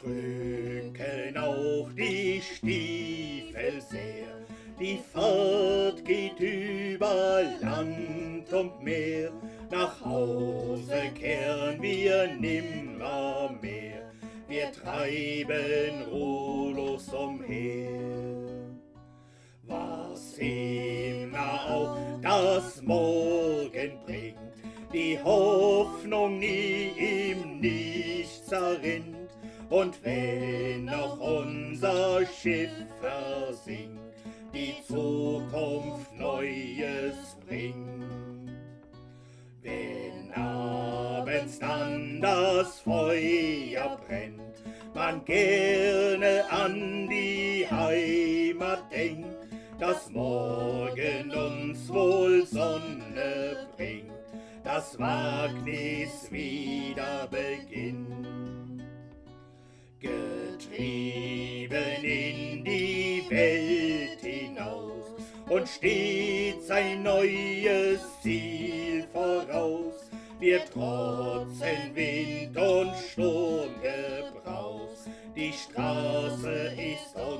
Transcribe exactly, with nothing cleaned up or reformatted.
drücken auch die Stiefel sehr. Die Fahrt geht über Land und Meer, nach Hause kehren wir nimmermehr, wir treiben ruhelos umher. Was immer auch das Morgen bringt, die Hoffnung nie im Nichts zerrinnt, und wenn noch unser Schiff versinkt, die Zukunft Neues bringt. Wenn abends dann das Feuer brennt, man gerne an die Heimat denkt, dass morgen uns wohl Sonne bringt, das Wagnis wieder beginnt. Getrieben in die Welt hinaus und stets ein neues Ziel voraus, wir trotzen Wind und Sturmgebraus, die Straße ist